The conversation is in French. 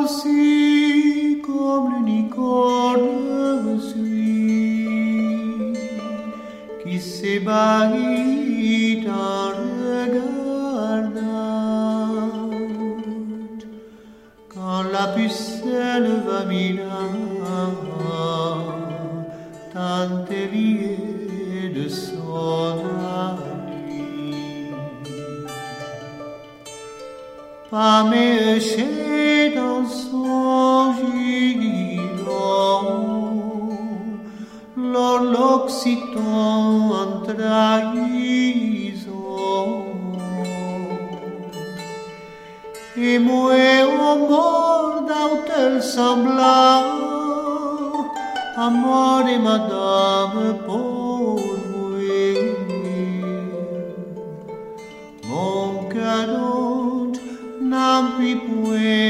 aussi comme l'unicorne suis qui s'ébahit en regardant quand la pucelle va tant éveillée de son ennui. Pas méché dans son giron, l'Occitan en trahison. Et moi, au mort d'autel semblant, amor et madame pour moi. Mon cadeau n'en puis point